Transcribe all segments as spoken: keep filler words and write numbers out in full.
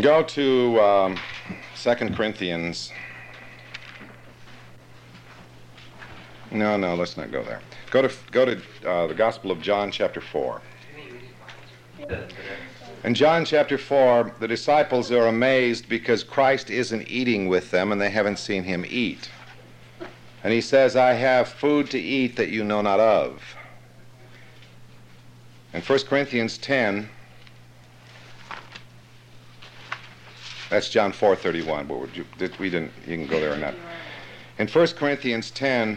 Go to um, Second Corinthians. No, no, let's not go there. Go to go to uh, the Gospel of John, chapter four. In John chapter four, the disciples are amazed because Christ isn't eating with them and they haven't seen him eat. And he says, I have food to eat that you know not of. In First Corinthians ten, that's John four thirty-one, but would you, we didn't, you can go there or not. In First Corinthians ten,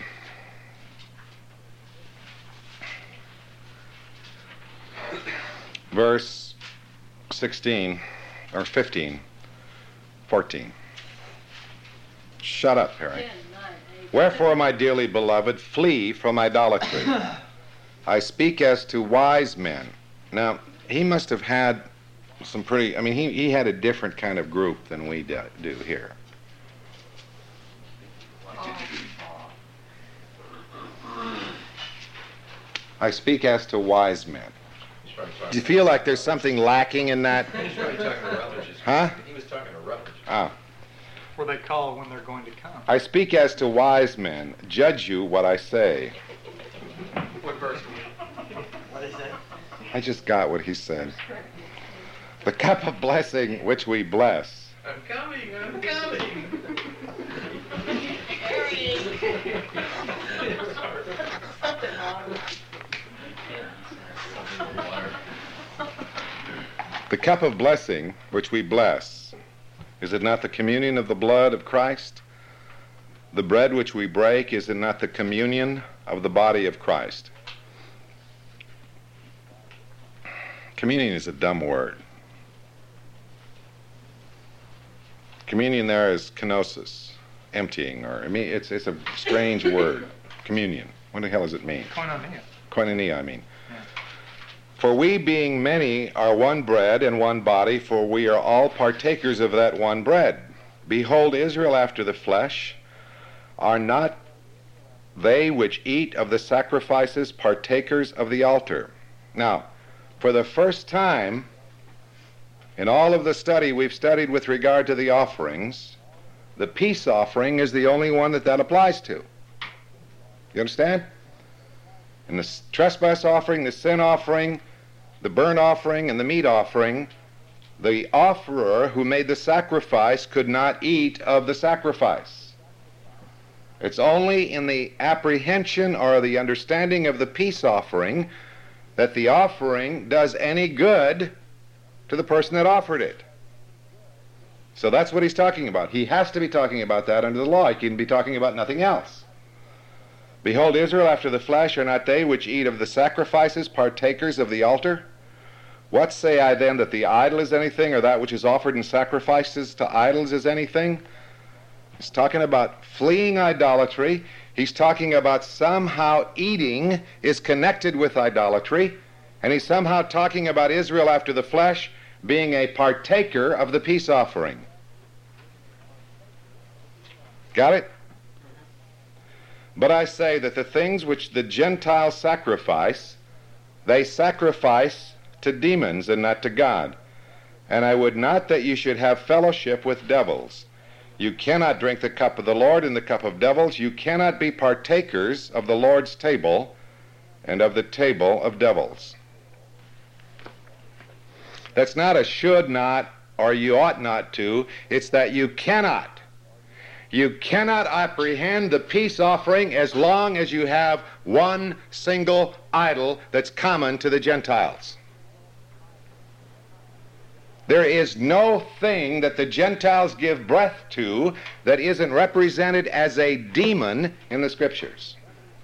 verse sixteen, or fifteen, fourteen. Shut up, Harry. Wherefore, my dearly beloved, flee from idolatry. I speak as to wise men. Now, he must have had some pretty, I mean, he, he had a different kind of group than we do, do here. I speak as to wise men. Do you feel like there's something lacking in that? He's probably talking to Rutledge. Huh? He was talking to Rutledge. Ah. Where they call when they're going to come. I speak as to wise men. Judge you what I say. What verse? What is that? I just got what he said. The cup of blessing which we bless. I'm coming, I'm coming. The cup of blessing which we bless, is it not the communion of the blood of Christ? The bread which we break, is it not the communion of the body of Christ? Communion is a dumb word. Communion there is kenosis, emptying, or I mean, it's it's a strange word. Communion. What the hell does it mean? Koinonia. Koinonia, I mean. For we, being many, are one bread and one body, for we are all partakers of that one bread. Behold, Israel after the flesh, are not they which eat of the sacrifices partakers of the altar? Now, for the first time in all of the study we've studied with regard to the offerings, the peace offering is the only one that that applies to. You understand? In the trespass offering, the sin offering, the burnt offering, and the meat offering, the offerer who made the sacrifice could not eat of the sacrifice. It's only in the apprehension or the understanding of the peace offering that the offering does any good to the person that offered it. So that's what he's talking about. He has to be talking about that under the law. He can be talking about nothing else. Behold, Israel after the flesh, are not they which eat of the sacrifices partakers of the altar? What say I then, that the idol is anything, or that which is offered in sacrifices to idols is anything? He's talking about fleeing idolatry. He's talking about somehow eating is connected with idolatry, and he's somehow talking about Israel after the flesh being a partaker of the peace offering. Got it? But I say that the things which the Gentiles sacrifice, they sacrifice to demons and not to God. And I would not that you should have fellowship with devils. You cannot drink the cup of the Lord and the cup of devils. You cannot be partakers of the Lord's table and of the table of devils. That's not a should not or you ought not to. It's that you cannot. You cannot apprehend the peace offering as long as you have one single idol that's common to the Gentiles. There is no thing that the Gentiles give breath to that isn't represented as a demon in the Scriptures.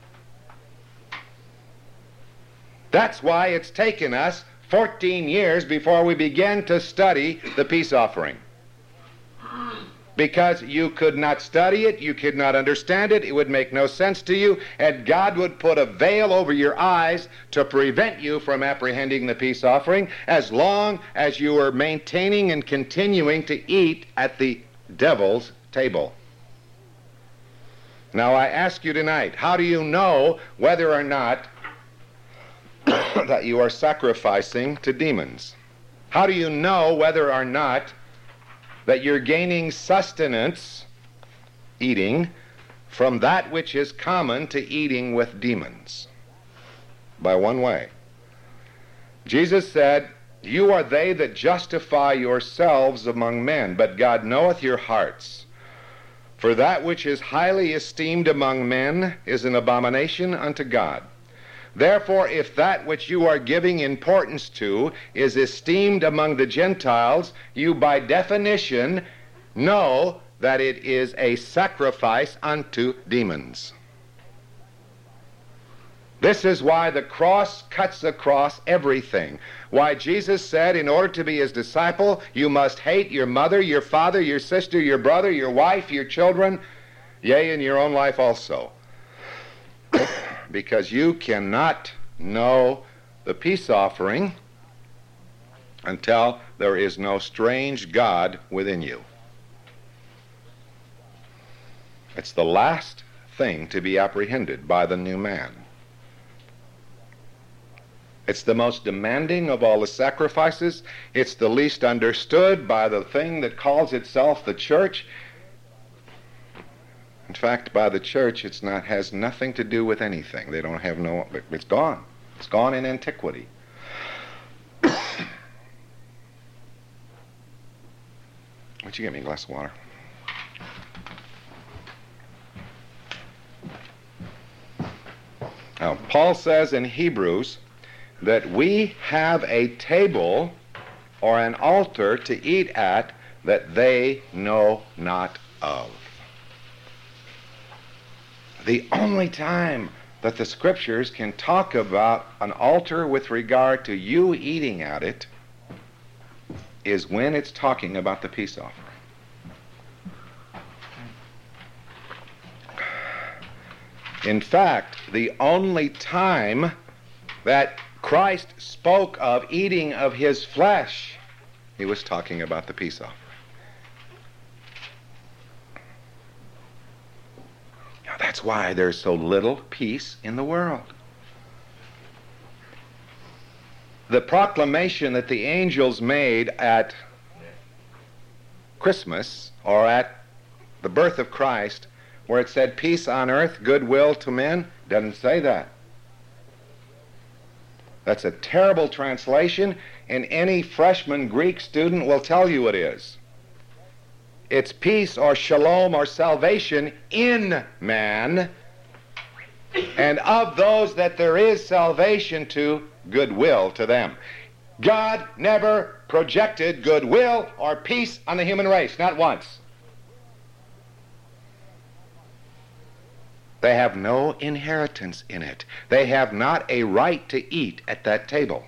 That's why it's taken us fourteen years before we began to study the peace offering. Because you could not study it, you could not understand it, it would make no sense to you, and God would put a veil over your eyes to prevent you from apprehending the peace offering as long as you were maintaining and continuing to eat at the devil's table. Now I ask you tonight, how do you know whether or not that you are sacrificing to demons? How do you know whether or not that you're gaining sustenance, eating, from that which is common to eating with demons. By one way. Jesus said, "You are they that justify yourselves among men, but God knoweth your hearts. For that which is highly esteemed among men is an abomination unto God. Therefore, if that which you are giving importance to is esteemed among the Gentiles, you by definition know that it is a sacrifice unto demons." This is why the cross cuts across everything. Why Jesus said, in order to be his disciple, you must hate your mother, your father, your sister, your brother, your wife, your children, yea, and your own life also. Because you cannot know the peace offering until there is no strange God within you. It's the last thing to be apprehended by the new man. It's the most demanding of all the sacrifices. It's the least understood by the thing that calls itself the church. In fact, by the church, it's not has nothing to do with anything. They don't have no, it's gone. It's gone in antiquity. Would you get me a glass of water? Now, Paul says in Hebrews that we have a table or an altar to eat at that they know not of. The only time that the Scriptures can talk about an altar with regard to you eating at it is when it's talking about the peace offering. In fact, the only time that Christ spoke of eating of his flesh, he was talking about the peace offering. Now, that's why there's so little peace in the world. The proclamation that the angels made at Christmas, or at the birth of Christ, where it said peace on earth, goodwill to men, doesn't say that. That's a terrible translation, and any freshman Greek student will tell you it is. It's peace or shalom or salvation in man, and of those that there is salvation to, goodwill to them. God never projected goodwill or peace on the human race, not once. They have no inheritance in it. They have not a right to eat at that table.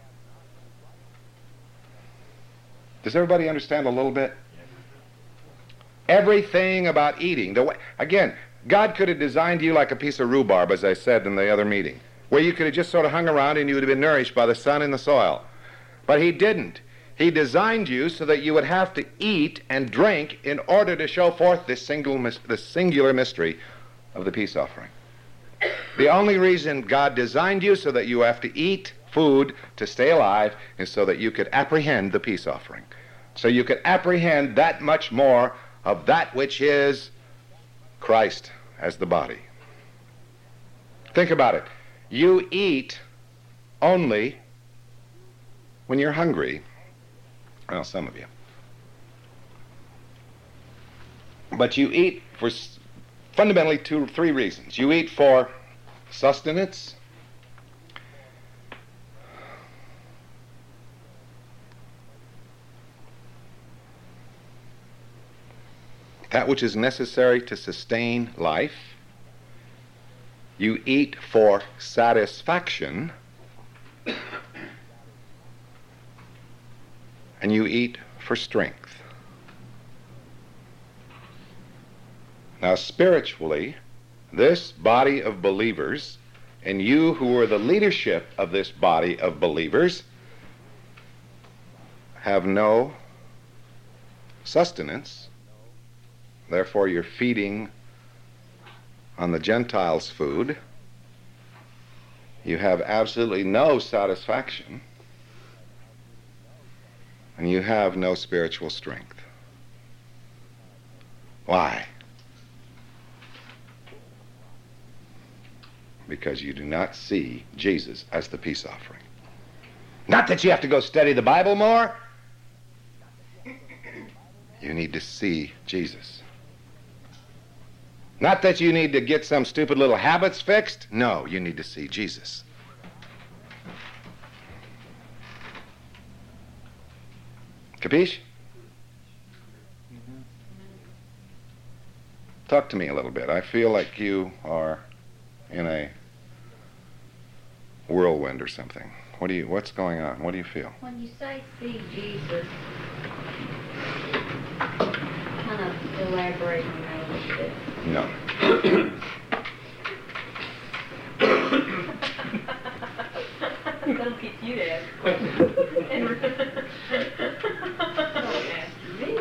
Does everybody understand a little bit? Everything about eating, the way, again, God could have designed you like a piece of rhubarb, as I said in the other meeting, where you could have just sort of hung around and you would have been nourished by the sun and the soil. But he didn't. He designed you so that you would have to eat and drink in order to show forth this single, this singular mystery of the peace offering. The only reason God designed you so that you have to eat food to stay alive is so that you could apprehend the peace offering. So you could apprehend that much more of that which is Christ as the body. Think about it. You eat only when you're hungry. Well, some of you. But you eat for fundamentally two, three reasons. You eat for sustenance, that which is necessary to sustain life. You eat for satisfaction, and you eat for strength. Now, spiritually, this body of believers, and you who are the leadership of this body of believers, have no sustenance. Therefore, you're feeding on the Gentiles' food. You have absolutely no satisfaction, and you have no spiritual strength. Why? Because you do not see Jesus as the peace offering. Not that you have to go study the Bible more. You need to see Jesus. Not that you need to get some stupid little habits fixed. No, you need to see Jesus. Capiche? Talk to me a little bit. I feel like you are in a whirlwind or something. What do you, what's going on? What do you feel? When you say see Jesus, kind of elaborate on that a little bit. No. Don't get you to ask questions. Don't ask me.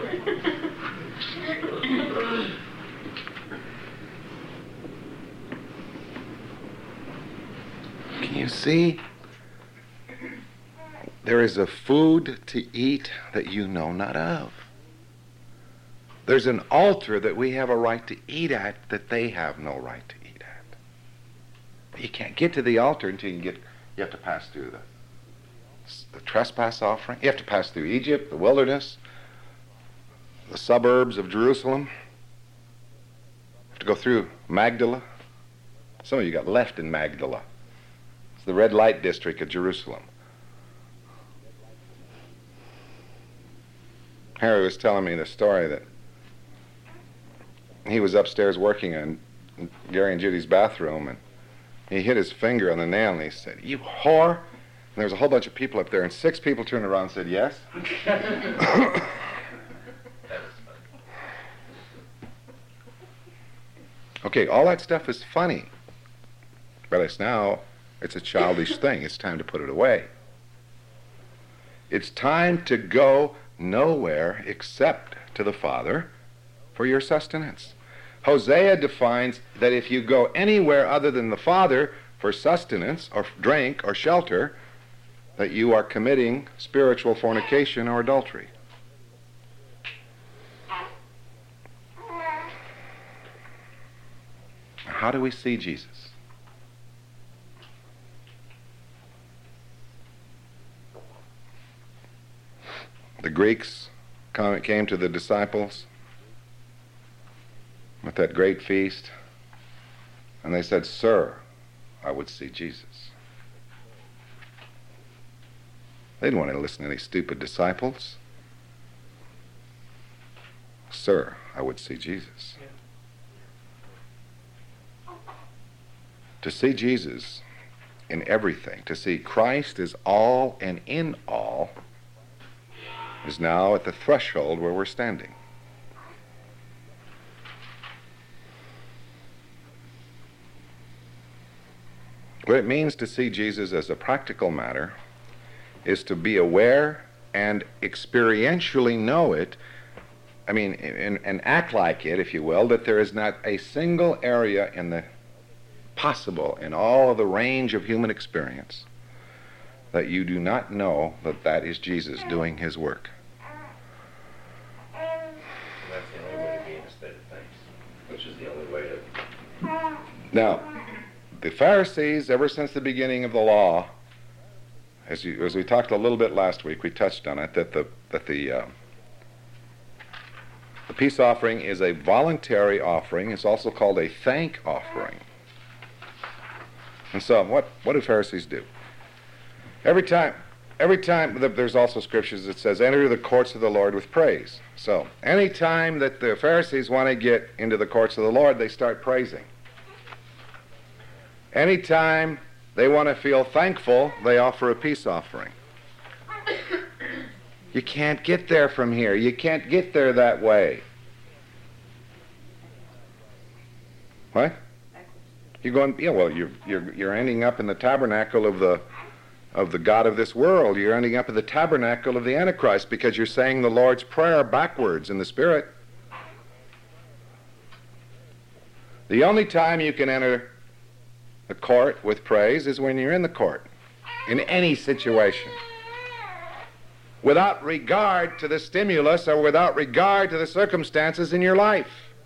Can you see? There is a food to eat that you know not of. There's an altar that we have a right to eat at that they have no right to eat at. But you can't get to the altar until you can get, you have to pass through the, the trespass offering. You have to pass through Egypt, the wilderness, the suburbs of Jerusalem. You have to go through Magdala. Some of you got left in Magdala. It's the red light district of Jerusalem. Harry was telling me the story that he was upstairs working in Gary and Judy's bathroom, and he hit his finger on the nail, and he said, "You whore!" And there was a whole bunch of people up there, and six people turned around and said, "Yes." Okay, all that stuff is funny, but it's now, it's a childish thing. It's time to put it away. It's time to go nowhere except to the Father for your sustenance. Hosea defines that if you go anywhere other than the Father for sustenance or drink or shelter, that you are committing spiritual fornication or adultery. How do we see Jesus? The Greeks came to the disciples at that great feast, and they said, "Sir, I would see Jesus." They didn't want to listen to any stupid disciples. "Sir, I would see Jesus." Yeah. To see Jesus in everything, to see Christ as all and in all, is now at the threshold where we're standing. What it means to see Jesus as a practical matter is to be aware and experientially know it, I mean, and, and act like it, if you will, that there is not a single area in the possible, in all of the range of human experience, that you do not know that that is Jesus doing his work. And that's the only way to be in a state of things, which is the only way to... Now, the Pharisees, ever since the beginning of the law, as, you, as we talked a little bit last week, we touched on it, that the, that the, uh, the peace offering is a voluntary offering. It's also called a thank offering. And so, what, what do Pharisees do? Every time, every time, there's also scriptures that says, enter the courts of the Lord with praise. So, any time that the Pharisees want to get into the courts of the Lord, they start praising. Any time they want to feel thankful, they offer a peace offering. You can't get there from here. You can't get there that way. What? You're going, yeah, well, you're, you're, you're ending up in the tabernacle of the of the God of this world. You're ending up in the tabernacle of the Antichrist because you're saying the Lord's Prayer backwards in the Spirit. The only time you can enter the court with praise is when you're in the court, in any situation, without regard to the stimulus or without regard to the circumstances in your life.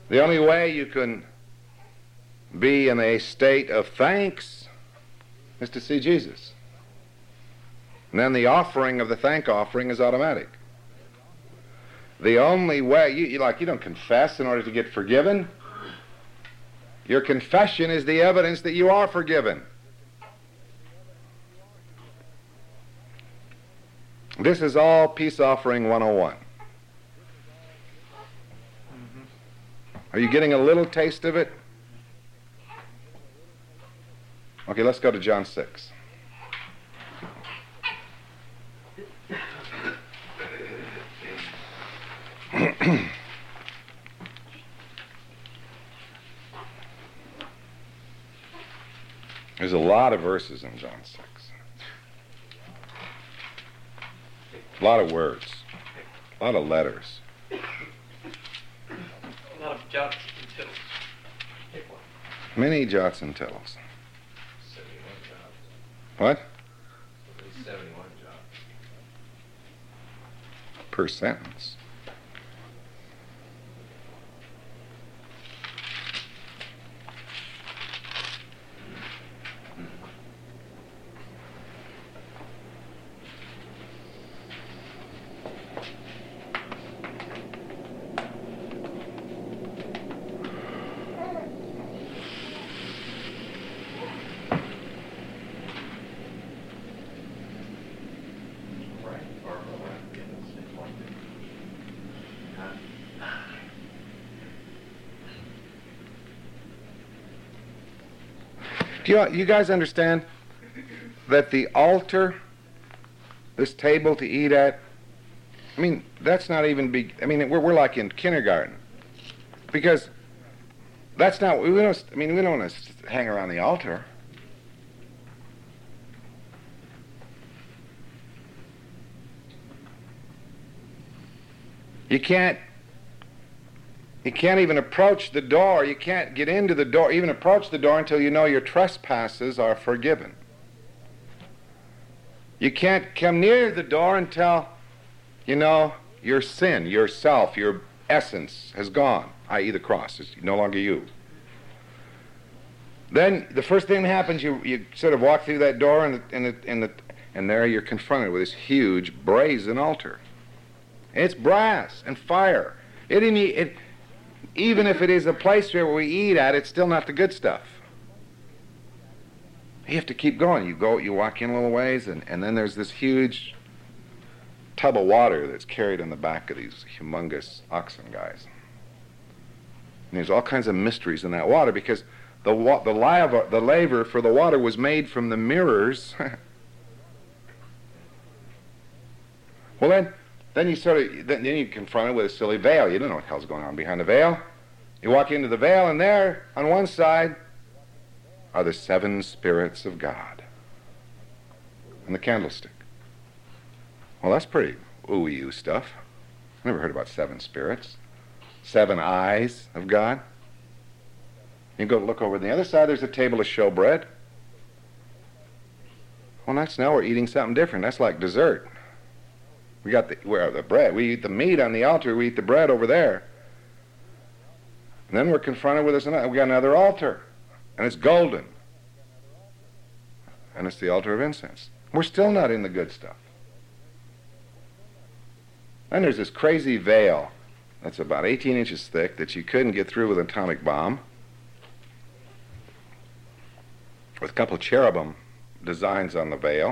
The only way you can be in a state of thanks is to see Jesus. And then the offering of the thank offering is automatic. The only way, you, you like, you don't confess in order to get forgiven. Your confession is the evidence that you are forgiven. This is all Peace Offering one oh one. Are you getting a little taste of it? Okay, let's go to John six. There's a lot of verses in John six. A lot of words. A lot of letters. A lot of jots and tittles. Pick one. Many jots and tittles. seventy-one jobs. What? At least seventy-one jobs. Per sentence. Do you, you guys understand that the altar, this table to eat at, I mean, that's not even big. I mean, we're, we're like in kindergarten. Because that's not, we don't, I mean, we don't want to hang around the altar. You can't, you can't even approach the door. You can't get into the door, even approach the door until you know your trespasses are forgiven. You can't come near the door until you know your sin, yourself, your essence has gone, that is the cross. It's no longer you. Then the first thing that happens, you, you sort of walk through that door and, the, and, the, and, the, and there you're confronted with this huge brazen altar. It's brass and fire. It, it, even if it is a place where we eat at, it's still not the good stuff. You have to keep going. You go, you walk in a little ways, and, and then there's this huge tub of water that's carried on the back of these humongous oxen guys. And there's all kinds of mysteries in that water because the wa- the lava, the laver for the water was made from the mirrors. Well, then. Then you sort of, then you're confronted with a silly veil. You don't know what the hell's going on behind the veil. You walk into the veil, and there, on one side, are the seven spirits of God. And the candlestick. Well, that's pretty ooey-oo stuff. I've never heard about seven spirits. Seven eyes of God. You go look over on the other side, there's a table of showbread. Well, that's now we're eating something different. That's like dessert. We got the, where the bread. We eat the meat on the altar. We eat the bread over there. And then we're confronted with this. We got another altar, and it's golden, and it's the altar of incense. We're still not in the good stuff. Then there's this crazy veil that's about eighteen inches thick that you couldn't get through with an atomic bomb, with a couple of cherubim designs on the veil.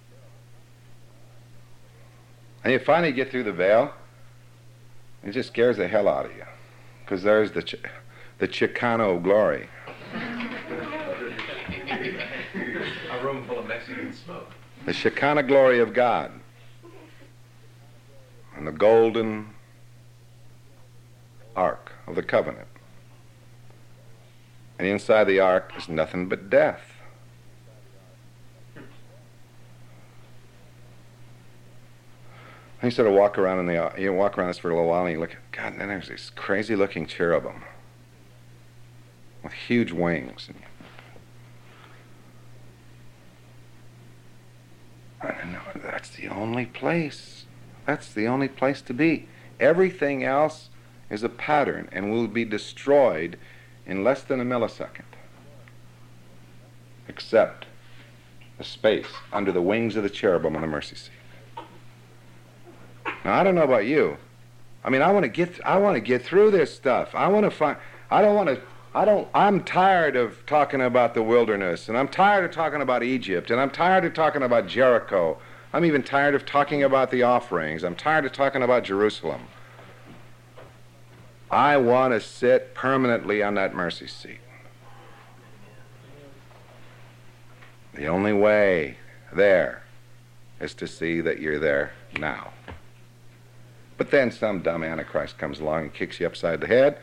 And you finally get through the veil, it just scares the hell out of you, because there's the Ch- the Chicano glory. A room full of Mexican smoke. The Shekinah glory of God. And the golden ark of the covenant. And inside the ark is nothing but death. And you sort of walk around in the, you walk around this for a little while and you look, God, and then there's these crazy looking cherubim with huge wings. And I know that's the only place. That's the only place to be. Everything else is a pattern and will be destroyed in less than a millisecond, except the space under the wings of the cherubim on the mercy seat. Now, I don't know about you. I mean, I want to get I want to get through this stuff. I want to find I don't want to I don't I'm tired of talking about the wilderness, and I'm tired of talking about Egypt, and I'm tired of talking about Jericho. I'm even tired of talking about the offerings. I'm tired of talking about Jerusalem. I want to sit permanently on that mercy seat. The only way there is to see that you're there now. But then some dumb Antichrist comes along and kicks you upside the head.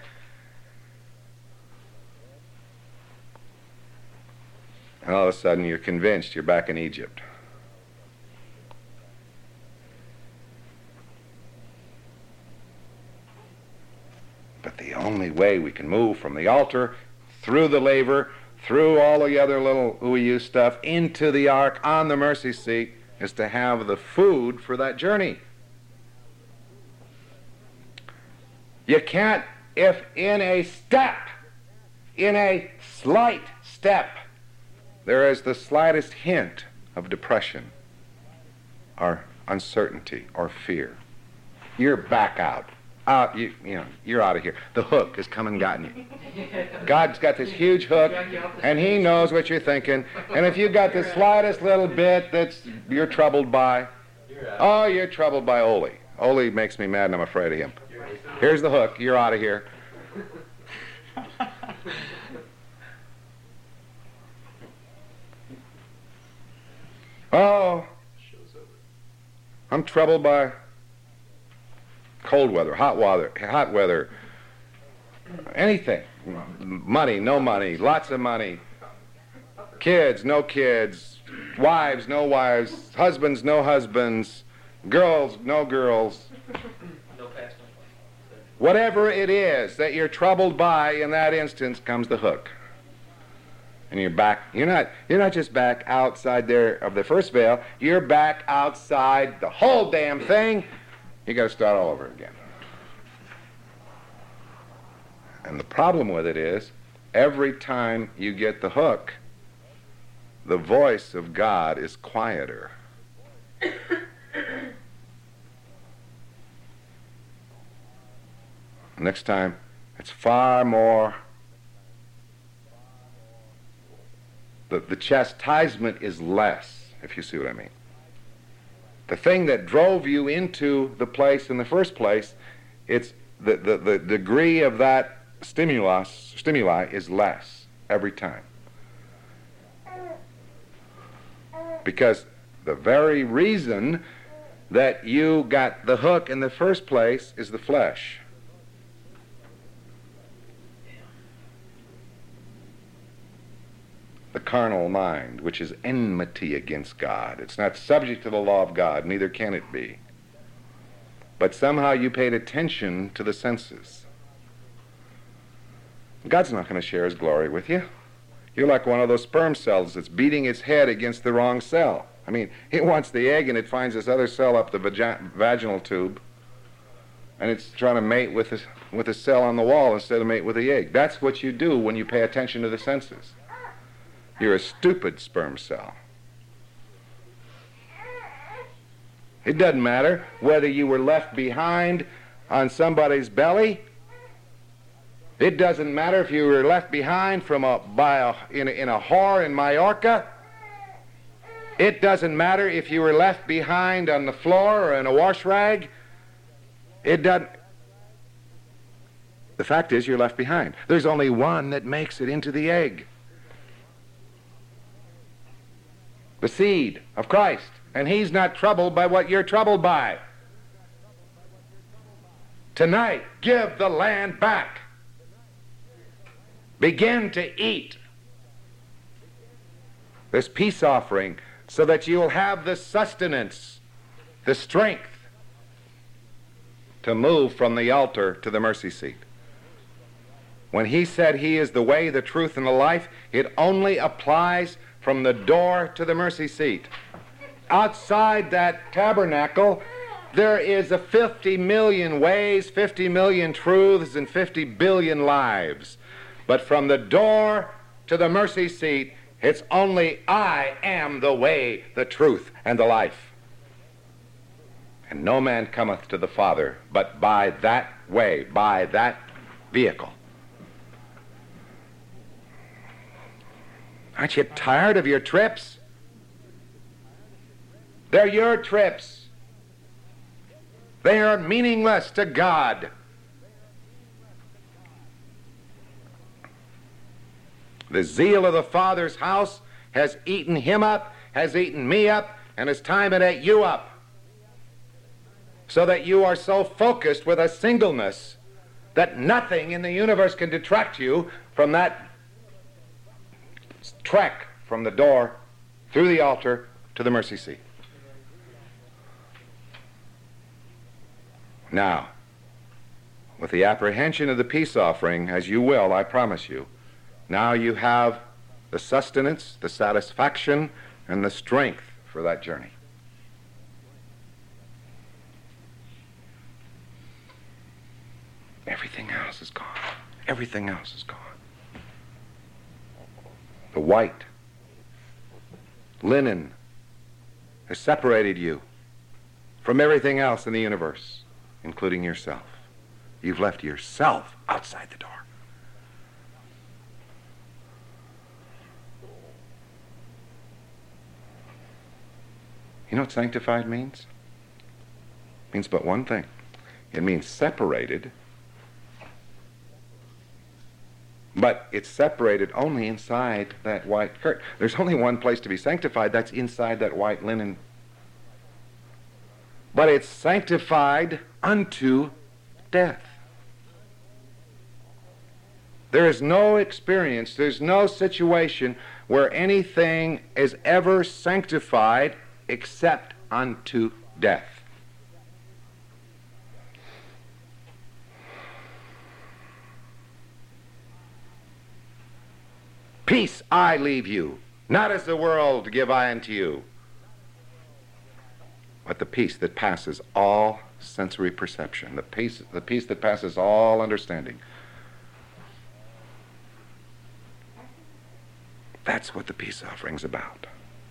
And all of a sudden you're convinced you're back in Egypt. But the only way we can move from the altar, through the laver, through all the other little ooey stuff, into the ark, on the mercy seat, is to have the food for that journey. You can't, if in a step, in a slight step, there is the slightest hint of depression or uncertainty or fear, you're back out. Out, you, you know, you're out of here. The hook has come and gotten you. God's got this huge hook, and He knows what you're thinking. And if you got the slightest little bit that's you're troubled by, oh, you're troubled by Ole. Ole makes me mad, and I'm afraid of him. Here's the hook. You're out of here. Oh, I'm troubled by cold weather, hot weather, hot weather, anything. Money, no money, lots of money. Kids, no kids. Wives, no wives. Husbands, no husbands. Girls, no girls. Whatever it is that you're troubled by, in that instance comes the hook. And you're back, you're not, you're not just back outside there of the first veil, you're back outside the whole damn thing. You got to start all over again. And the problem with it is, every time you get the hook, the voice of God is quieter. Next time, it's far more, the, the chastisement is less, if you see what I mean. The thing that drove you into the place in the first place, it's the, the, the degree of that stimulus, stimuli is less every time. Because the very reason that you got the hook in the first place is the flesh. The carnal mind, which is enmity against God. It's not subject to the law of God, neither can it be. But somehow you paid attention to the senses. God's not going to share His glory with you. You're like one of those sperm cells that's beating its head against the wrong cell. I mean, it wants the egg and it finds this other cell up the vagi- vaginal tube, and it's trying to mate with the, with the cell on the wall instead of mate with the egg. That's what you do when you pay attention to the senses. You're a stupid sperm cell. It doesn't matter whether you were left behind on somebody's belly. It doesn't matter if you were left behind from a, by a, in, a, in a whore in Mallorca. It doesn't matter if you were left behind on the floor or in a wash rag. It doesn't. The fact is, you're left behind. There's only one that makes it into the egg. The seed of Christ. And He's not troubled by what you're troubled by. Tonight, give the land back. Begin to eat this peace offering so that you'll have the sustenance, the strength to move from the altar to the mercy seat. When He said He is the way, the truth, and the life, it only applies from the door to the mercy seat. Outside that tabernacle, There is a fifty million ways, fifty million truths, and fifty billion lives. But from the door to the mercy seat, it's only I am the way, the truth, and the life. And no man cometh to the Father but by that way, by that vehicle. Aren't you tired of your trips? They're your trips. They are meaningless to God. The zeal of the Father's house has eaten him up, has eaten me up, and it's time it ate you up. So that you are so focused with a singleness that nothing in the universe can detract you from that trek from the door through the altar to the mercy seat. Now, with the apprehension of the peace offering, as you will, I promise you, now you have the sustenance, the satisfaction, and the strength for that journey. Everything else is gone. Everything else is gone. The white linen has separated you from everything else in the universe, including yourself. You've left yourself outside the door. You know what sanctified means? It means but one thing. It means separated. But it's separated only inside that white curtain. There's only one place to be sanctified, that's inside that white linen. But it's sanctified unto death. There is no experience, there's no situation where anything is ever sanctified except unto death. Peace I leave you, not as the world give I unto you, but the peace that passes all sensory perception, the peace, the peace that passes all understanding. That's what the peace offering's about.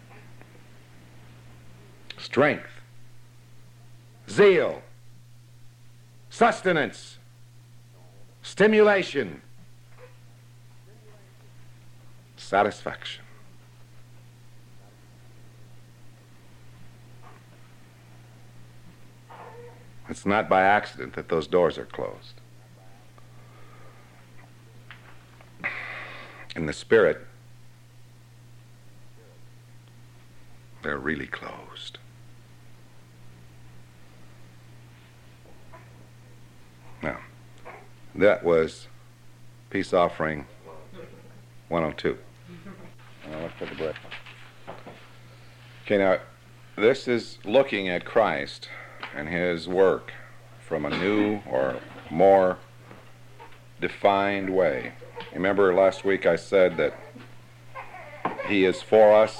Strength, zeal, sustenance, stimulation, satisfaction. It's not by accident that those doors are closed. In the spirit, they're really closed. Now, that was peace offering one oh two. Now let's take a break. Okay, now this is looking at Christ and his work from a new or more defined way. Remember last week I said that he is for us.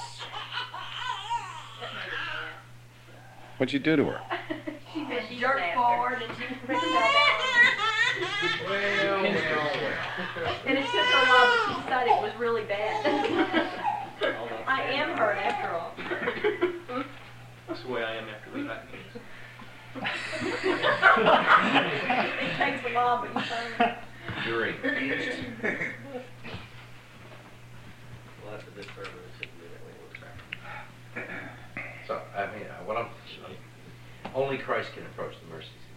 What'd you do to her? She jerked forward and she fell down. Well, well, well. And it took her a while, but she decided it was really bad. I am hurt after all. That's the way I am after the back case. It takes a while, but you find During. We'll have to defer to this if we that way it works out. So, I mean, uh, what I'm, only Christ can approach the mercy seat.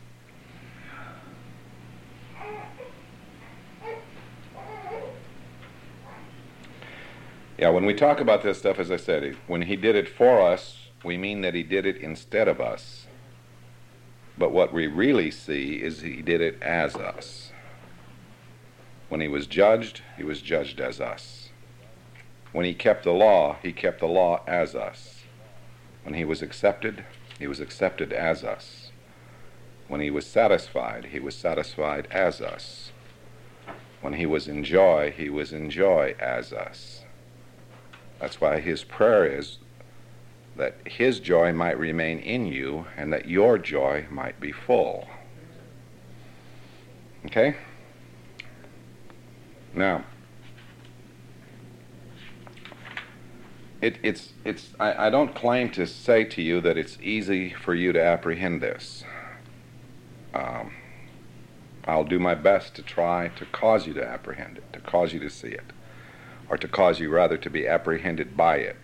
Yeah, when we talk about this stuff, as I said, when he did it for us, we mean that he did it instead of us. But what we really see is he did it as us. When he was judged, he was judged as us. When he kept the law, he kept the law as us. When he was accepted, he was accepted as us. When he was satisfied, he was satisfied as us. When he was in joy, he was in joy as us. That's why his prayer is, that his joy might remain in you and that your joy might be full. Okay? Now, it, it's, it's, I, I don't claim to say to you that it's easy for you to apprehend this. Um, I'll do my best to try to cause you to apprehend it, to cause you to see it, or to cause you rather to be apprehended by it.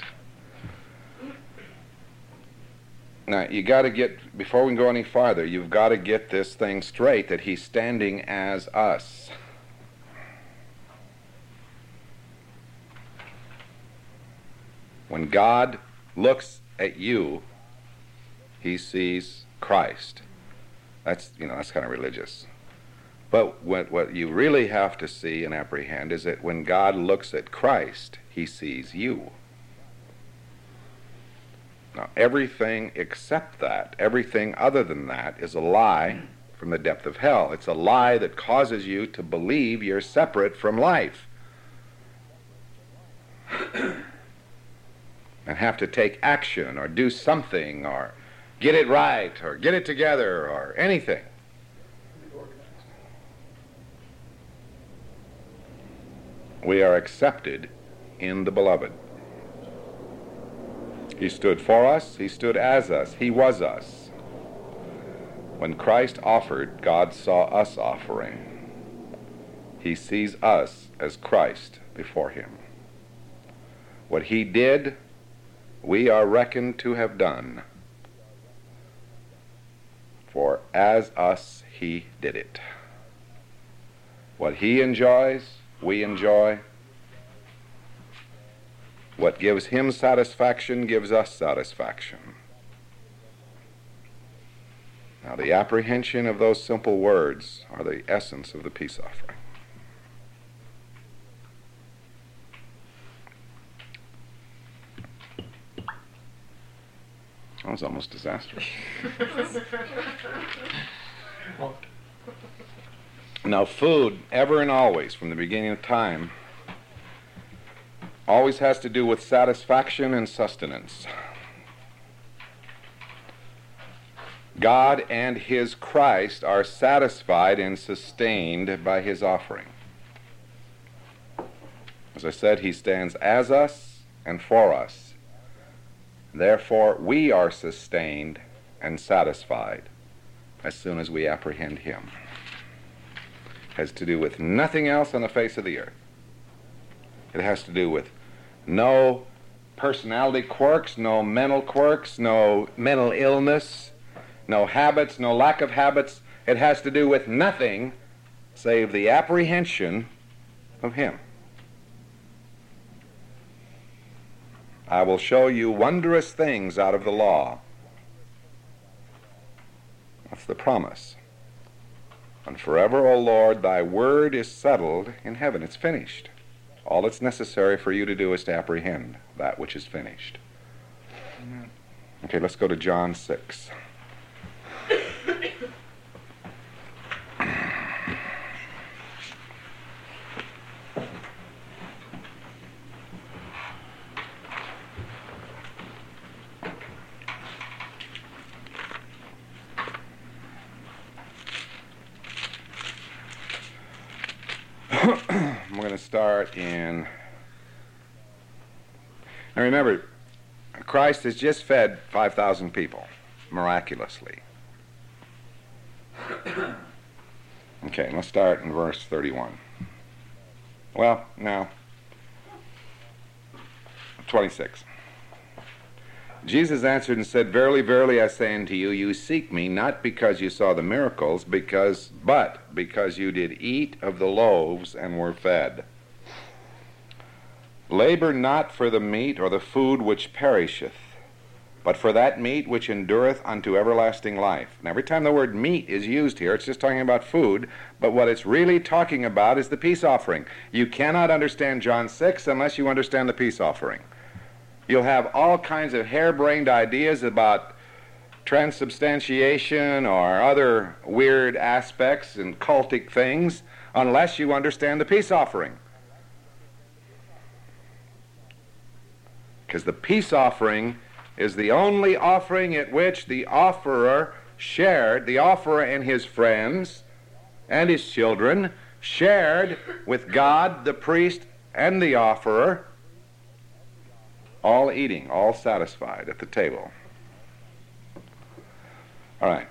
Now, you got to get, before we can go any farther, you've got to get this thing straight that he's standing as us. When God looks at you, he sees Christ. That's, you know, that's kind of religious. But what, what you really have to see and apprehend is that when God looks at Christ, he sees you. Now, everything except that, everything other than that, is a lie from the depth of hell. It's a lie that causes you to believe you're separate from life and have to take action or do something or get it right or get it together or anything. We are accepted in the Beloved. He stood for us, he stood as us, he was us. When Christ offered, God saw us offering. He sees us as Christ before him. What he did, we are reckoned to have done. For as us he did it. What he enjoys, we enjoy. What gives him satisfaction gives us satisfaction. Now, the apprehension of those simple words are the essence of the peace offering. That was almost disastrous. Now, food, ever and always, from the beginning of time, always has to do with satisfaction and sustenance. God and his Christ are satisfied and sustained by his offering. As I said, he stands as us and for us. Therefore, we are sustained and satisfied as soon as we apprehend him. It has to do with nothing else on the face of the earth. It has to do with no personality quirks, no mental quirks, no mental illness, no habits, no lack of habits. It has to do with nothing save the apprehension of him. I will show you wondrous things out of the law. That's the promise. And forever, O Lord, thy word is settled in heaven. It's finished. All that's necessary for you to do is to apprehend that which is finished. Amen. Okay, let's go to John six. We're going to start in... Now remember, Christ has just fed five thousand people, miraculously. Okay, let's start in verse thirty-one. Well, now, twenty-six. Jesus answered and said, Verily, verily, I say unto you, you seek me not because you saw the miracles, because, but because you did eat of the loaves and were fed. Labor not for the meat or the food which perisheth, but for that meat which endureth unto everlasting life. And every time the word meat is used here, it's just talking about food, but what it's really talking about is the peace offering. You cannot understand John six unless you understand the peace offering. You'll have all kinds of harebrained ideas about transubstantiation or other weird aspects and cultic things unless you understand the peace offering. Because the peace offering is the only offering at which the offerer shared, the offerer and his friends and his children shared with God, the priest, and the offerer, all eating, all satisfied at the table. All right.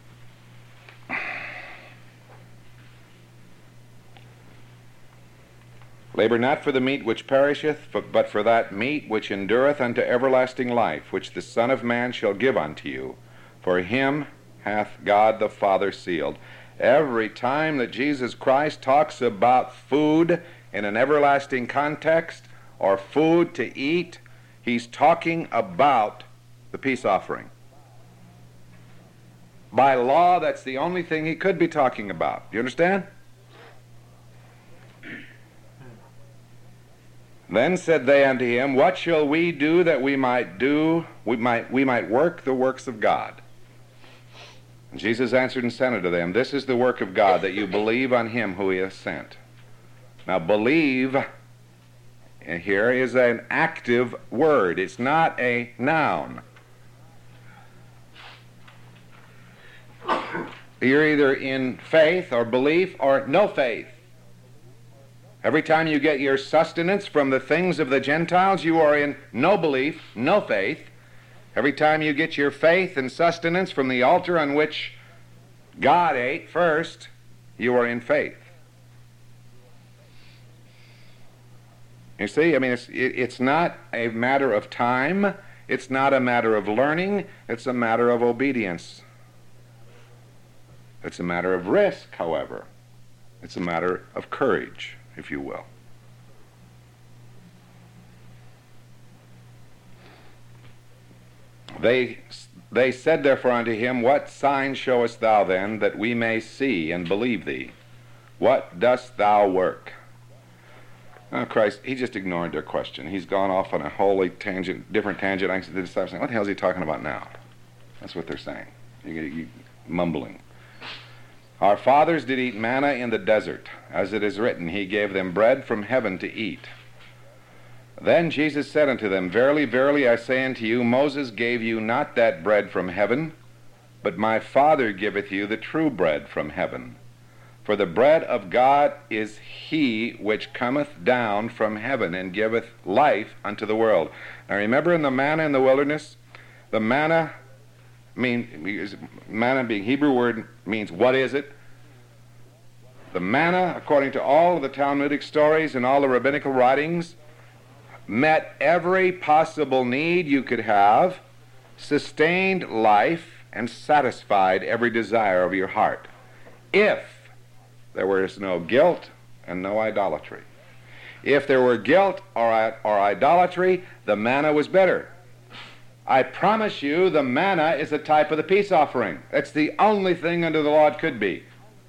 Labor not for the meat which perisheth, but for that meat which endureth unto everlasting life, which the Son of Man shall give unto you. For him hath God the Father sealed. Every time that Jesus Christ talks about food in an everlasting context, or food to eat, he's talking about the peace offering. By law, that's the only thing he could be talking about. Do you understand? Then said they unto him, What shall we do that we might do, we might, we might work the works of God? And Jesus answered and said unto them, This is the work of God, that you believe on him who he hath sent. Now believe here is an active word. It's not a noun. You're either in faith or belief or no faith. Every time you get your sustenance from the things of the Gentiles, you are in no belief, no faith. Every time you get your faith and sustenance from the altar on which God ate first, you are in faith. You see, I mean, it's, it, it's not a matter of time. It's not a matter of learning. It's a matter of obedience. It's a matter of risk, however. It's a matter of courage, if you will. They, they said therefore unto him, What sign showest thou then, that we may see and believe thee? What dost thou work? Now Christ, he just ignored their question. He's gone off on a wholly tangent, different tangent. I the disciples saying, What the hell is he talking about now? That's what they're saying. You, you, mumbling. Our fathers did eat manna in the desert, as it is written, He gave them bread from heaven to eat. Then Jesus said unto them, Verily, verily, I say unto you, Moses gave you not that bread from heaven, but my Father giveth you the true bread from heaven. For the bread of God is he which cometh down from heaven and giveth life unto the world. Now remember in the manna in the wilderness, the manna, mean, manna being Hebrew word means what is it? The manna, according to all of the Talmudic stories and all the rabbinical writings, met every possible need you could have, sustained life, and satisfied every desire of your heart, if there was no guilt and no idolatry. If there were guilt or, or idolatry, the manna was bitter. I promise you, the manna is a type of the peace offering. It's the only thing under the law it could be.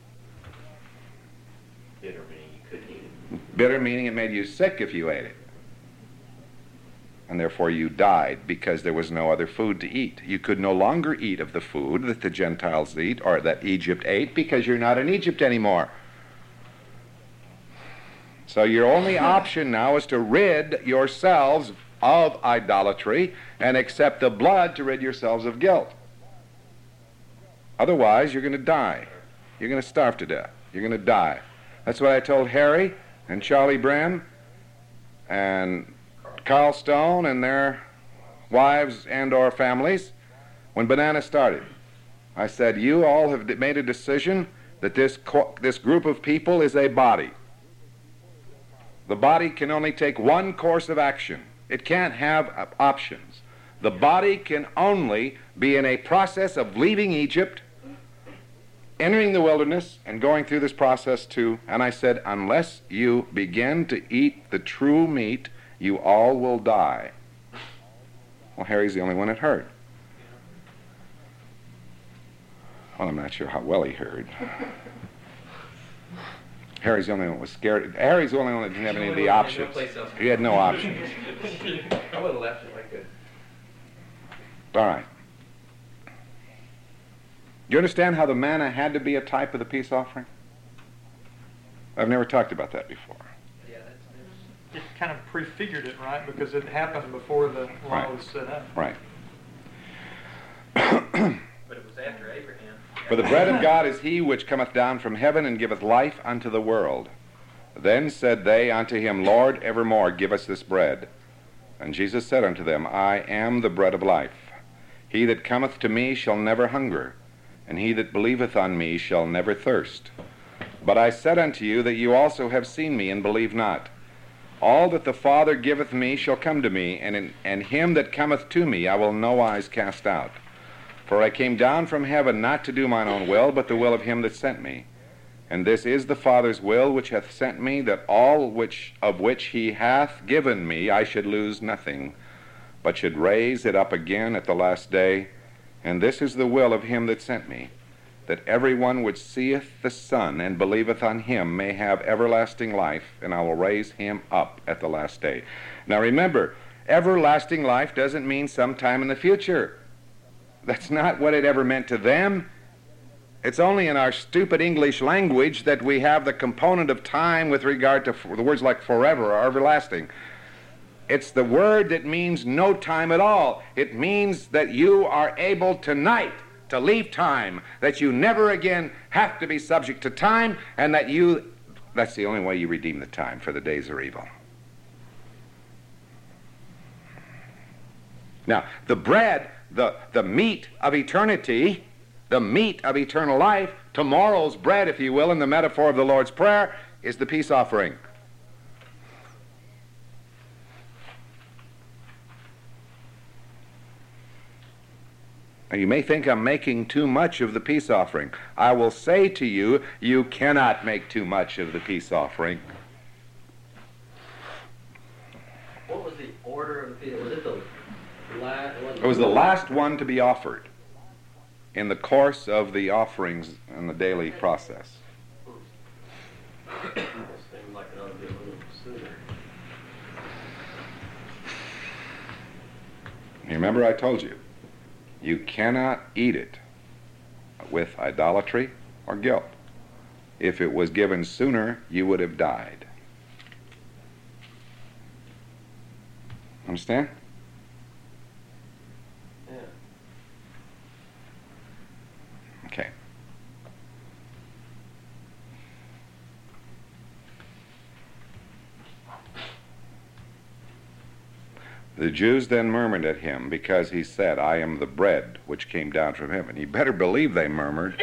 Bitter meaning you couldn't eat it. Bitter meaning it made you sick if you ate it. And therefore you died because there was no other food to eat. You could no longer eat of the food that the Gentiles eat or that Egypt ate because you're not in Egypt anymore. So your only option now is to rid yourselves of idolatry and accept the blood to rid yourselves of guilt. Otherwise, you're going to die. You're going to starve to death. You're going to die. That's what I told Harry and Charlie Brim and Carl Stone and their wives and or families when Banana started. I said, you all have made a decision that this, co- this group of people is a body. The body can only take one course of action. It can't have options. The body can only be in a process of leaving Egypt, entering the wilderness, and going through this process too. And I said, unless you begin to eat the true meat, you all will die. Well, Harry's the only one that heard. Well, I'm not sure how well he heard. Harry's the only one that was scared. Harry's the only one that didn't have any of the options. He had no options. I would have left if I could. All right. Do you understand how the manna had to be a type of the peace offering? I've never talked about that before. It kind of prefigured it, right? Because it happened before the law Right. was set up. Right. For the bread of God is he which cometh down from heaven and giveth life unto the world. Then said they unto him, Lord, evermore give us this bread. And Jesus said unto them, I am the bread of life. He that cometh to me shall never hunger, and he that believeth on me shall never thirst. But I said unto you that you also have seen me, and believe not. All that the Father giveth me shall come to me, and, in, and him that cometh to me I will no wise cast out. For I came down from heaven not to do mine own will, but the will of him that sent me. And this is the Father's will which hath sent me, that all which of which he hath given me I should lose nothing, but should raise it up again at the last day. And this is the will of him that sent me, that every one which seeth the Son and believeth on him may have everlasting life, and I will raise him up at the last day. Now remember, everlasting life doesn't mean sometime in the future. That's not what it ever meant to them. It's only in our stupid English language that we have the component of time with regard to the words like forever or everlasting. It's the word that means no time at all. It means that you are able tonight to leave time, that you never again have to be subject to time, and that you, that's the only way you redeem the time, for the days are evil. Now, the bread, the, the meat of eternity, the meat of eternal life, tomorrow's bread, if you will, in the metaphor of the Lord's Prayer, is the peace offering. Now, you may think I'm making too much of the peace offering. I will say to you, you cannot make too much of the peace offering. What was the order of the peace? Was it the last? It was the last one to be offered in the course of the offerings and the daily process. It seemed like it ought to be a little sooner. You remember I told you, you cannot eat it with idolatry or guilt. If it was given sooner, you would have died. Understand? Yeah. Okay. The Jews then murmured at him, because he said, I am the bread which came down from heaven. You better believe they murmured.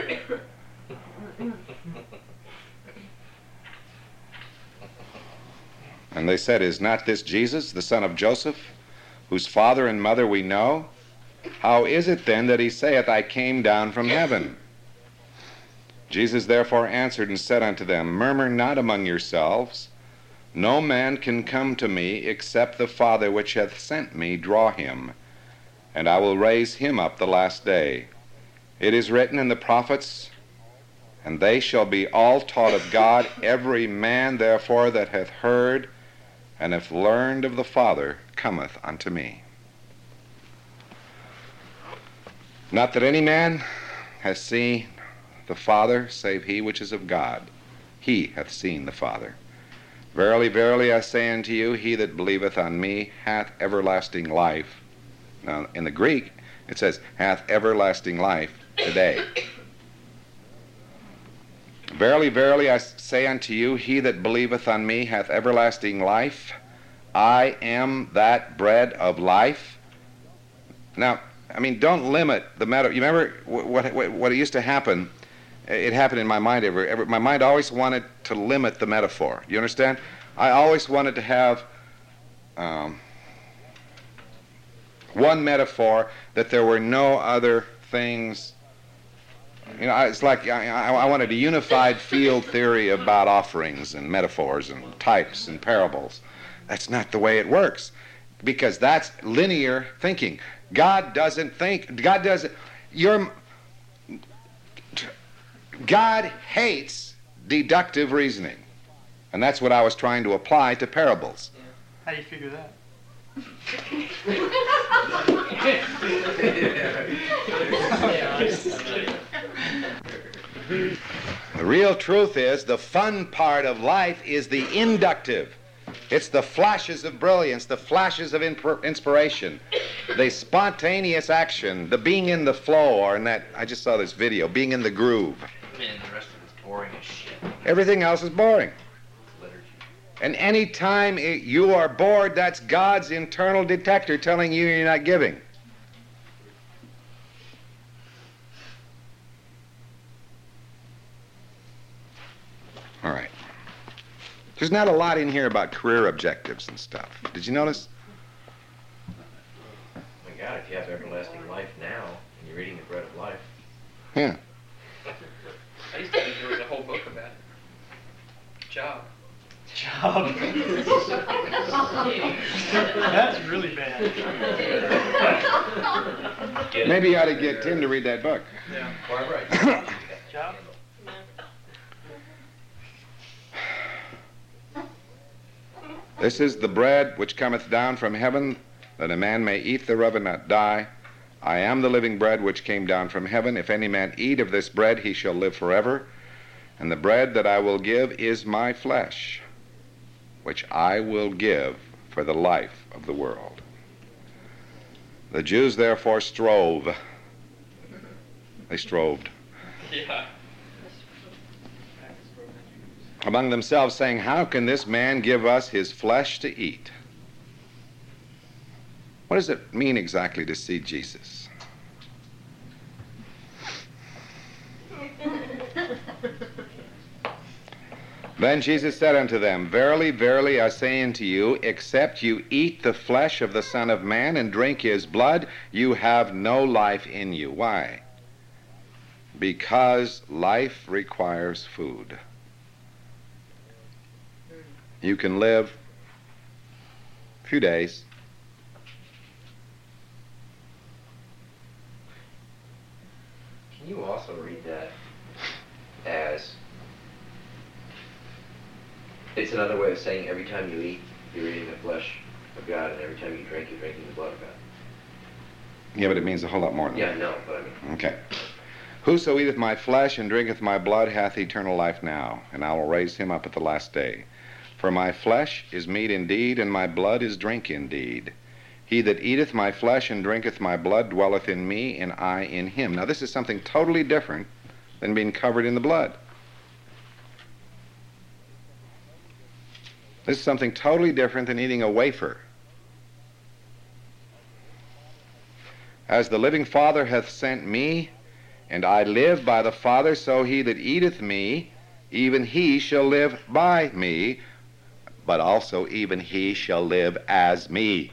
And they said, is not this Jesus, the son of Joseph, whose father and mother we know? How is it then that he saith, I came down from heaven? Jesus therefore answered and said unto them, murmur not among yourselves. No man can come to me except the Father which hath sent me draw him, and I will raise him up the last day. It is written in the prophets, and they shall be all taught of God. Every man therefore that hath heard and hath learned of the Father cometh unto me. Not that any man hath seen the Father, save he which is of God. He hath seen the Father. Verily, verily, I say unto you, he that believeth on me hath everlasting life. Now, in the Greek, it says, hath everlasting life today. Verily, verily, I say unto you, he that believeth on me hath everlasting life. I am that bread of life. Now, I mean, don't limit the matter. You remember what, what, what used to happen? It happened in my mind. Every, every, my mind always wanted to limit the metaphor. You understand? I always wanted to have um, one metaphor, that there were no other things. You know, it's like I, I wanted a unified field theory about offerings and metaphors and types and parables. That's not the way it works, because that's linear thinking. God doesn't think. God doesn't. You're. God hates deductive reasoning. And that's what I was trying to apply to parables. How do you figure that? The real truth is, the fun part of life is the inductive. It's the flashes of brilliance, the flashes of inspiration. The spontaneous action, the being in the flow, or in that, I just saw this video, being in the groove. Man, the rest of it's boring as shit. Everything else is boring. It's liturgy. And any time it, you are bored, that's God's internal detector telling you you're not giving. All right. There's not a lot in here about career objectives and stuff. Did you notice? Oh my God, if you have everlasting life now, and you're eating the bread of life. Yeah. I used to think there was a whole book about it. Job. Job. That's really bad. Get Maybe it? you ought to get Tim to read that book. Yeah. Barbara, Job? This is the bread which cometh down from heaven, that a man may eat thereof and not die. I am the living bread which came down from heaven. If any man eat of this bread, he shall live forever. And the bread that I will give is my flesh, which I will give for the life of the world. The Jews therefore strove. They stroved Yeah. among themselves, saying, how can this man give us his flesh to eat? What does it mean exactly to see Jesus? Then Jesus said unto them, verily, verily, I say unto you, except you eat the flesh of the Son of Man and drink his blood, you have no life in you. Why? Because life requires food. You can live a few days. can you also read that as, it's another way of saying every time you eat, you're eating the flesh of God, and every time you drink, you're drinking the blood of God? Yeah, but it means a whole lot more than Yeah, that. I know, but I mean, Okay. Whoso eateth my flesh and drinketh my blood hath eternal life now, and I will raise him up at the last day. For my flesh is meat indeed, and my blood is drink indeed. He that eateth my flesh and drinketh my blood dwelleth in me, and I in him. Now this is something totally different than being covered in the blood. This is something totally different than eating a wafer. As the living Father hath sent me, and I live by the Father, so he that eateth me, even he shall live by me, but also even he shall live as me.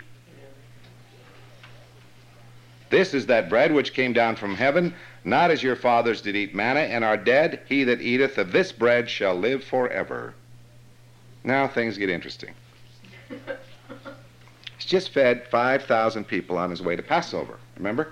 This is that bread which came down from heaven, not as your fathers did eat manna and are dead. He that eateth of this bread shall live forever. Now things get interesting. He's just fed five thousand people on his way to Passover, remember?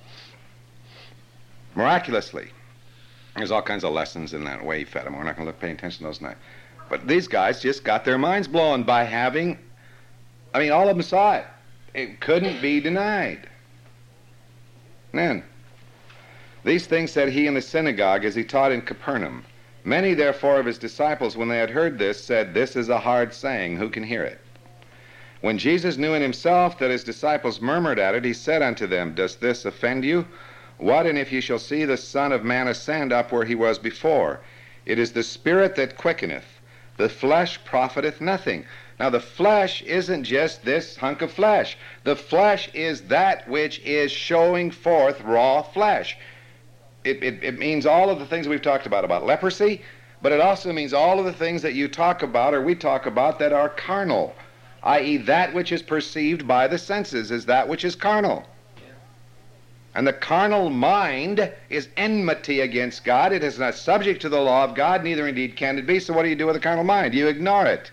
Miraculously. There's all kinds of lessons in that way he fed them. We're not going to pay attention to those tonight. But these guys just got their minds blown by having, I mean, all of them saw it. It couldn't be denied. Then, these things said he in the synagogue as he taught in Capernaum. Many therefore of his disciples, when they had heard this, said, this is a hard saying, who can hear it? When Jesus knew in himself that his disciples murmured at it, he said unto them, does this offend you? What, and if ye shall see the Son of Man ascend up where he was before? It is the Spirit that quickeneth, the flesh profiteth nothing. Now the flesh isn't just this hunk of flesh. The flesh is that which is showing forth raw flesh. It, it, it means all of the things we've talked about, about leprosy, but it also means all of the things that you talk about or we talk about that are carnal, that is that which is perceived by the senses is that which is carnal. And the carnal mind is enmity against God. It is not subject to the law of God, neither indeed can it be. So what do you do with the carnal mind? You ignore it.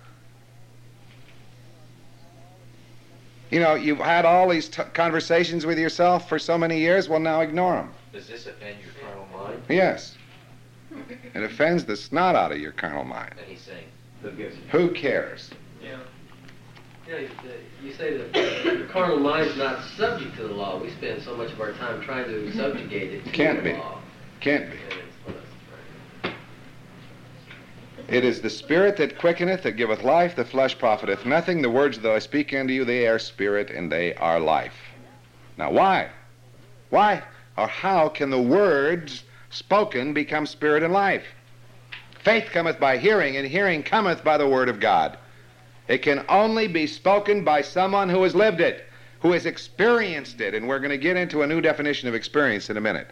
You know, you've had all these t- conversations with yourself for so many years, well, now ignore them. does this offend your carnal mind? Yes. It offends the snot out of your carnal mind. And he's saying, who gives it? Who cares? Yeah. Yeah, you, you say that the carnal mind's not subject to the law. We spend so much of our time trying to subjugate it to Can't the be. law. Can't be. And it's- well, that's right. It is the Spirit that quickeneth, that giveth life. The flesh profiteth nothing. The words that I speak unto you, they are spirit and they are life. Now why? Why or how can the words spoken become spirit and life? Faith cometh by hearing, and hearing cometh by the word of God. It can only be spoken by someone who has lived it, who has experienced it, and we're going to get into a new definition of experience in a minute.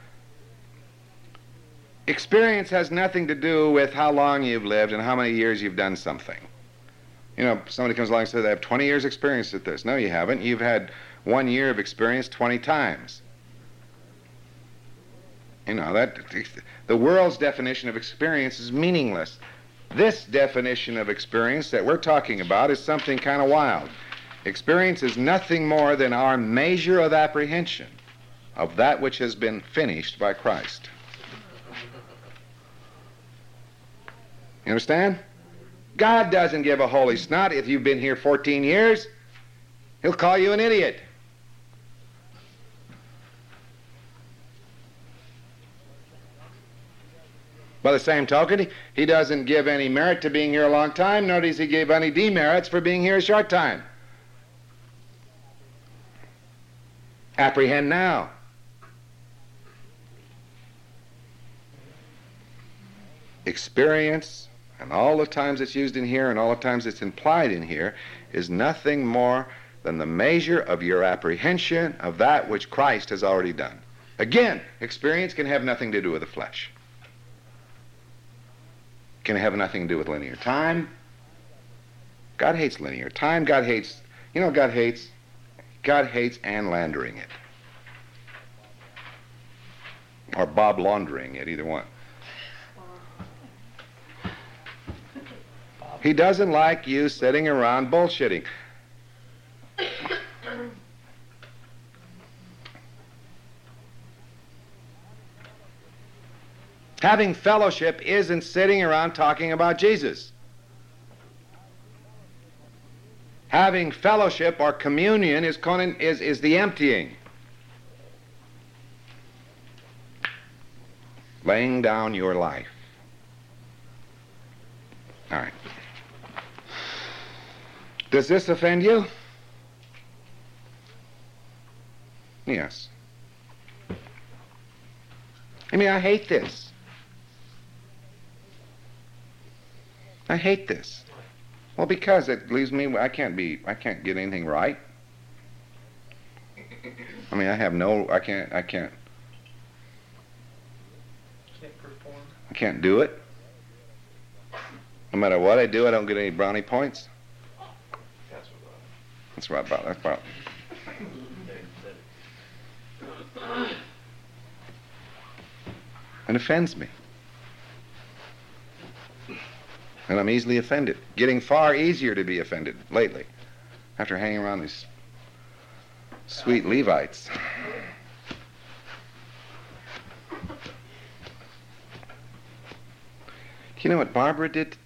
Experience has nothing to do with how long you've lived and how many years you've done something. You know, somebody comes along and says, I have twenty years experience at this. No, you haven't. You've had one year of experience twenty times. You know, that the world's definition of experience is meaningless. This definition of experience that we're talking about is something kind of wild. Experience is nothing more than our measure of apprehension of that which has been finished by Christ. You understand? God doesn't give a holy snot if you've been here fourteen years. He'll call you an idiot. By the same token, he doesn't give any merit to being here a long time, nor does he give any demerits for being here a short time. Apprehend now. Experience, and all the times it's used in here and all the times it's implied in here, is nothing more than the measure of your apprehension of that which Christ has already done. Again, experience can have nothing to do with the flesh. Can have nothing to do with linear time. God hates linear time. God hates, you know, God hates, God hates Ann Landering it. Or Bob laundering it, either one. He doesn't like you sitting around bullshitting. Having fellowship isn't sitting around talking about Jesus. Having fellowship or communion is, is, is the emptying. Laying down your life. All right. Does this offend you? Yes. I mean, I hate this. I hate this. Well, because it leaves me, I can't be, I can't get anything right. I mean, I have no, I can't, I can't. Can't perform. I can't do it. No matter what I do, I don't get any brownie points. That's right about, that's about. It offends me. And I'm easily offended. Getting far easier to be offended lately, after hanging around these sweet Levites. You know what Barbara did?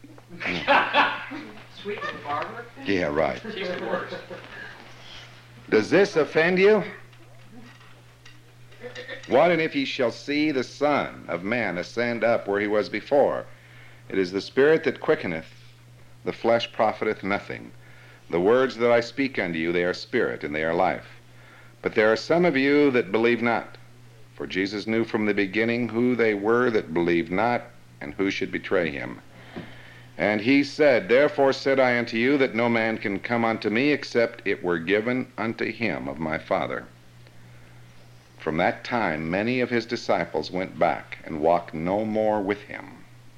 Sweet little Barbara? Yeah, right. She's the worst. Does this offend you? What and if ye shall see the Son of Man ascend up where he was before? It is the Spirit that quickeneth, the flesh profiteth nothing. The words that I speak unto you, they are spirit, and they are life. But there are some of you that believe not. For Jesus knew from the beginning who they were that believed not, and who should betray him. And he said, Therefore said I unto you, that no man can come unto me, except it were given unto him of my Father. From that time many of his disciples went back, and walked no more with him.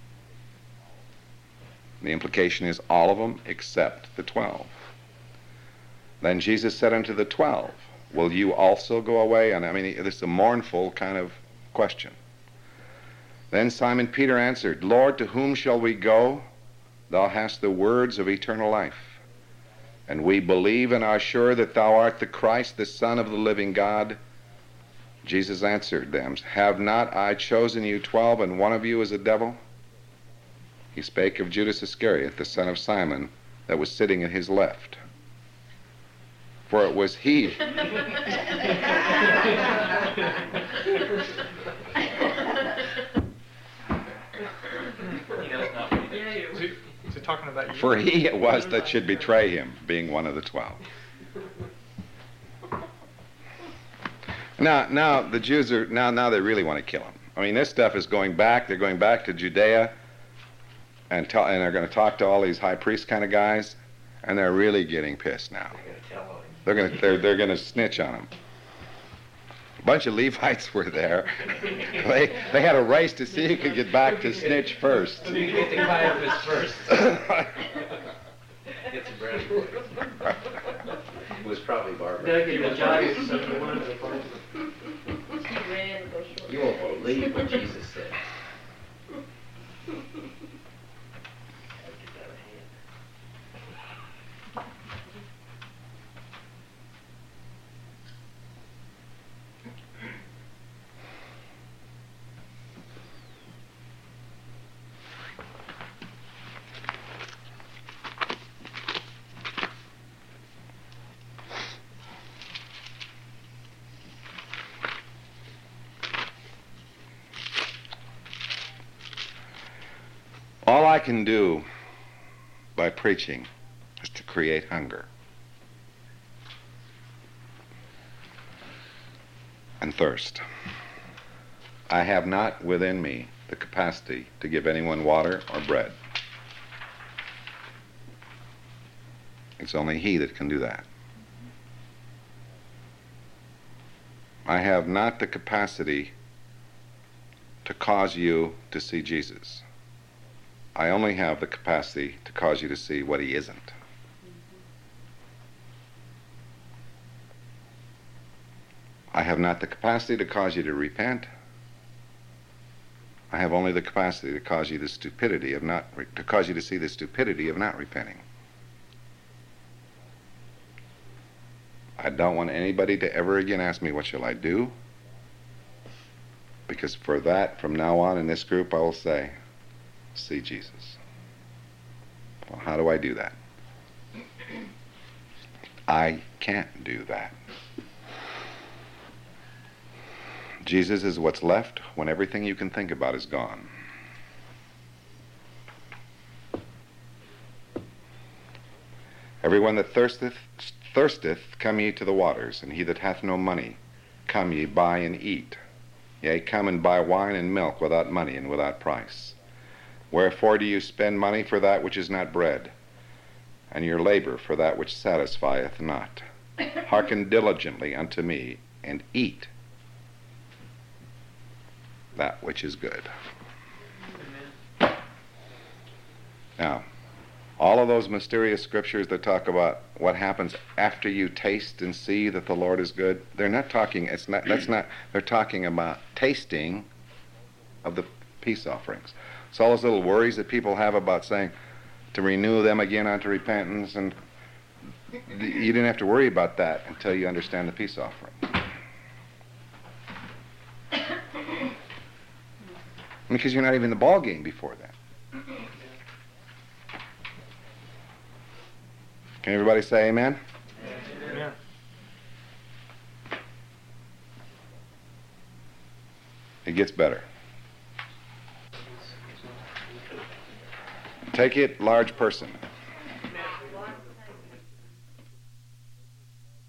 The implication is all of them except the twelve. Then Jesus said unto the twelve, Will you also go away? And I mean, this is a mournful kind of question. Then Simon Peter answered, Lord, to whom shall we go? Thou hast the words of eternal life. And we believe and are sure that thou art the Christ, the Son of the living God. Jesus answered them, Have not I chosen you twelve, and one of you is a devil? He spake of Judas Iscariot, the son of Simon, that was sitting at his left. For it was he. Is he talking about you? For he it was that should betray him, being one of the twelve. Now, now the Jews are now. Now they really want to kill him. I mean, this stuff is going back. They're going back to Judea, and tell, and they're going to talk to all these high priest kind of guys, and they're really getting pissed now. They're gonna tell on him. They're going to they're they're going to snitch on him. A bunch of Levites were there. They they had a race to see who could get back to snitch first. You get to Caiaphas first. Get some brownie points. It was probably Barbara. Doug and the giants of the one of the farm. You won't believe what Jesus said. All I can do by preaching is to create hunger and thirst. I have not within me the capacity to give anyone water or bread. It's only He that can do that. I have not the capacity to cause you to see Jesus. I only have the capacity to cause you to see what He isn't. I have not the capacity to cause you to repent. I have only the capacity to cause you the stupidity of not, to cause you to see the stupidity of not repenting. I don't want anybody to ever again ask me, what shall I do? Because for that, from now on in this group, I will say, see Jesus. Well, how do I do that? I can't do that. Jesus is what's left when everything you can think about is gone. Everyone that thirsteth, thirsteth, come ye to the waters, and he that hath no money, come ye buy and eat. Yea, come and buy wine and milk without money and without price. Wherefore do you spend money for that which is not bread, and your labor for that which satisfieth not? Hearken diligently unto me, and eat that which is good. Amen. Now, all of those mysterious scriptures that talk about what happens after you taste and see that the Lord is good, they're not talking, it's not, that's not, they're talking about tasting of the peace offerings. So all those little worries that people have about saying to renew them again unto repentance, and you didn't have to worry about that until you understand the peace offering. Because you're not even in the ball game before that. Can everybody say amen? Amen. It gets better. Take it, large person.